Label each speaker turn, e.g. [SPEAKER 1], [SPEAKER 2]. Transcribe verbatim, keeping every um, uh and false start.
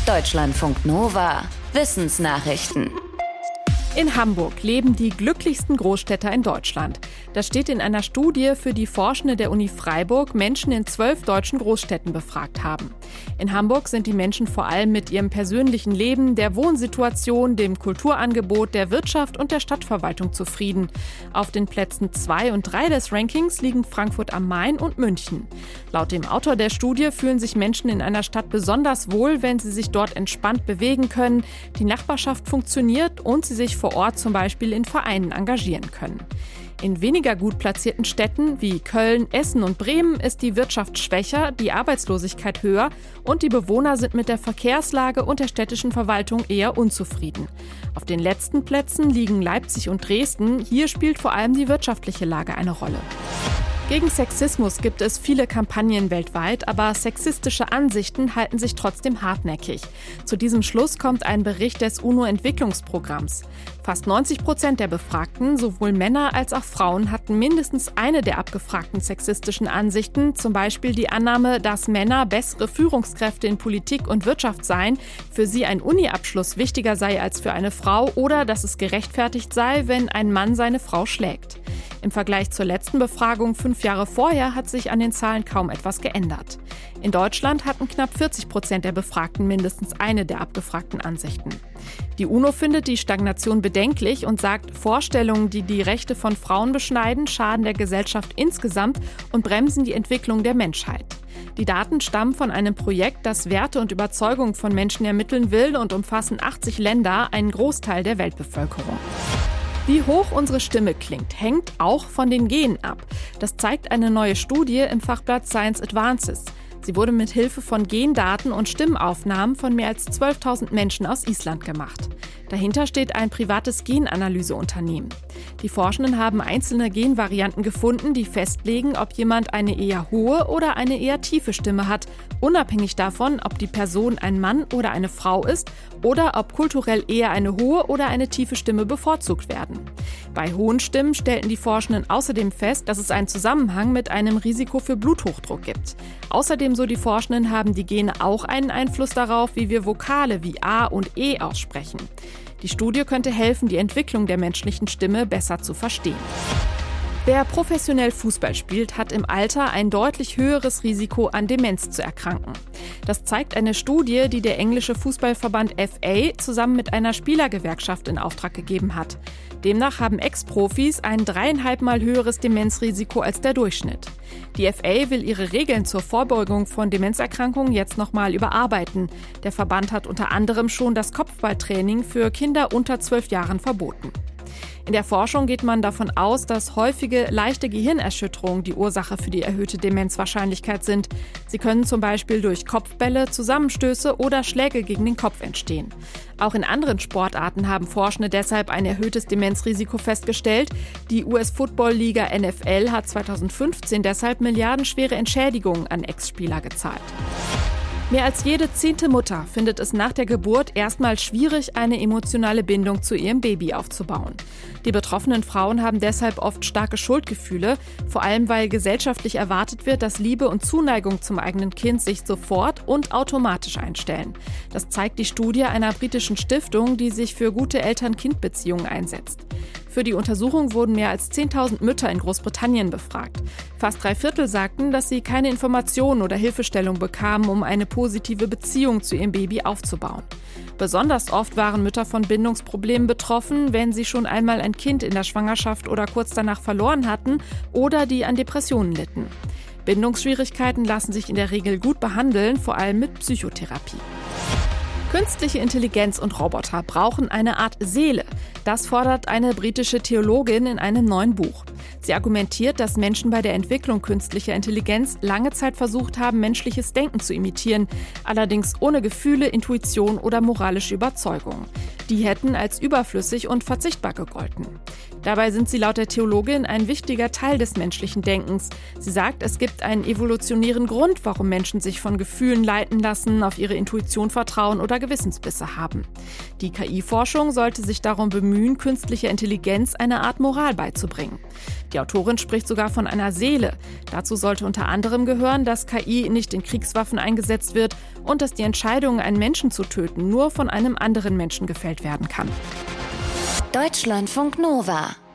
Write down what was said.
[SPEAKER 1] Deutschlandfunk Nova. Wissensnachrichten.
[SPEAKER 2] In Hamburg leben die glücklichsten Großstädter in Deutschland. Das steht in einer Studie, für die Forschende der Uni Freiburg Menschen in zwölf deutschen Großstädten befragt haben. In Hamburg sind die Menschen vor allem mit ihrem persönlichen Leben, der Wohnsituation, dem Kulturangebot, der Wirtschaft und der Stadtverwaltung zufrieden. Auf den Plätzen zwei und drei des Rankings liegen Frankfurt am Main und München. Laut dem Autor der Studie fühlen sich Menschen in einer Stadt besonders wohl, wenn sie sich dort entspannt bewegen können, die Nachbarschaft funktioniert und sie sich vor Ort zum Beispiel in Vereinen engagieren können. In weniger gut platzierten Städten wie Köln, Essen und Bremen ist die Wirtschaft schwächer, die Arbeitslosigkeit höher und die Bewohner sind mit der Verkehrslage und der städtischen Verwaltung eher unzufrieden. Auf den letzten Plätzen liegen Leipzig und Dresden. Hier spielt vor allem die wirtschaftliche Lage eine Rolle. Gegen Sexismus gibt es viele Kampagnen weltweit, aber sexistische Ansichten halten sich trotzdem hartnäckig. Zu diesem Schluss kommt ein Bericht des UNO-Entwicklungsprogramms. Fast neunzig Prozent der Befragten, sowohl Männer als auch Frauen, hatten mindestens eine der abgefragten sexistischen Ansichten, zum Beispiel die Annahme, dass Männer bessere Führungskräfte in Politik und Wirtschaft seien, für sie ein Uni-Abschluss wichtiger sei als für eine Frau oder dass es gerechtfertigt sei, wenn ein Mann seine Frau schlägt. Im Vergleich zur letzten Befragung fünf Jahre vorher hat sich an den Zahlen kaum etwas geändert. In Deutschland hatten knapp vierzig Prozent der Befragten mindestens eine der abgefragten Ansichten. Die UNO findet die Stagnation bedenklich und sagt, Vorstellungen, die die Rechte von Frauen beschneiden, schaden der Gesellschaft insgesamt und bremsen die Entwicklung der Menschheit. Die Daten stammen von einem Projekt, das Werte und Überzeugungen von Menschen ermitteln will und umfassen achtzig Länder, einen Großteil der Weltbevölkerung. Wie hoch unsere Stimme klingt, hängt auch von den Genen ab. Das zeigt eine neue Studie im Fachblatt Science Advances. Sie wurde mit Hilfe von Gendaten und Stimmaufnahmen von mehr als zwölftausend Menschen aus Island gemacht. Dahinter steht ein privates Genanalyseunternehmen. Die Forschenden haben einzelne Genvarianten gefunden, die festlegen, ob jemand eine eher hohe oder eine eher tiefe Stimme hat, unabhängig davon, ob die Person ein Mann oder eine Frau ist oder ob kulturell eher eine hohe oder eine tiefe Stimme bevorzugt werden. Bei hohen Stimmen stellten die Forschenden außerdem fest, dass es einen Zusammenhang mit einem Risiko für Bluthochdruck gibt. Außerdem, so die Forschenden, haben die Gene auch einen Einfluss darauf, wie wir Vokale wie A und E aussprechen. Die Studie könnte helfen, die Entwicklung der menschlichen Stimme besser zu verstehen. Wer professionell Fußball spielt, hat im Alter ein deutlich höheres Risiko, an Demenz zu erkranken. Das zeigt eine Studie, die der englische Fußballverband F A zusammen mit einer Spielergewerkschaft in Auftrag gegeben hat. Demnach haben Ex-Profis ein dreieinhalb Mal höheres Demenzrisiko als der Durchschnitt. Die F A will ihre Regeln zur Vorbeugung von Demenzerkrankungen jetzt nochmal überarbeiten. Der Verband hat unter anderem schon das Kopfballtraining für Kinder unter zwölf Jahren verboten. In der Forschung geht man davon aus, dass häufige leichte Gehirnerschütterungen die Ursache für die erhöhte Demenzwahrscheinlichkeit sind. Sie können zum Beispiel durch Kopfbälle, Zusammenstöße oder Schläge gegen den Kopf entstehen. Auch in anderen Sportarten haben Forschende deshalb ein erhöhtes Demenzrisiko festgestellt. Die U S-Football-Liga N F L hat zweitausendfünfzehn deshalb milliardenschwere Entschädigungen an Ex-Spieler gezahlt. Mehr als jede zehnte Mutter findet es nach der Geburt erstmal schwierig, eine emotionale Bindung zu ihrem Baby aufzubauen. Die betroffenen Frauen haben deshalb oft starke Schuldgefühle, vor allem weil gesellschaftlich erwartet wird, dass Liebe und Zuneigung zum eigenen Kind sich sofort und automatisch einstellen. Das zeigt die Studie einer britischen Stiftung, die sich für gute Eltern-Kind-Beziehungen einsetzt. Für die Untersuchung wurden mehr als zehntausend Mütter in Großbritannien befragt. Fast drei Viertel sagten, dass sie keine Informationen oder Hilfestellung bekamen, um eine positive Beziehung zu ihrem Baby aufzubauen. Besonders oft waren Mütter von Bindungsproblemen betroffen, wenn sie schon einmal ein Kind in der Schwangerschaft oder kurz danach verloren hatten oder die an Depressionen litten. Bindungsschwierigkeiten lassen sich in der Regel gut behandeln, vor allem mit Psychotherapie. Künstliche Intelligenz und Roboter brauchen eine Art Seele. Das fordert eine britische Theologin in einem neuen Buch. Sie argumentiert, dass Menschen bei der Entwicklung künstlicher Intelligenz lange Zeit versucht haben, menschliches Denken zu imitieren, allerdings ohne Gefühle, Intuition oder moralische Überzeugung. Die hätten als überflüssig und verzichtbar gegolten. Dabei sind sie laut der Theologin ein wichtiger Teil des menschlichen Denkens. Sie sagt, es gibt einen evolutionären Grund, warum Menschen sich von Gefühlen leiten lassen, auf ihre Intuition vertrauen oder Gewissensbisse haben. Die K I-Forschung sollte sich darum bemühen, künstlicher Intelligenz eine Art Moral beizubringen. Die Autorin spricht sogar von einer Seele. Dazu sollte unter anderem gehören, dass K I nicht in Kriegswaffen eingesetzt wird und dass die Entscheidung, einen Menschen zu töten, nur von einem anderen Menschen gefällt werden kann.
[SPEAKER 1] Deutschlandfunk Nova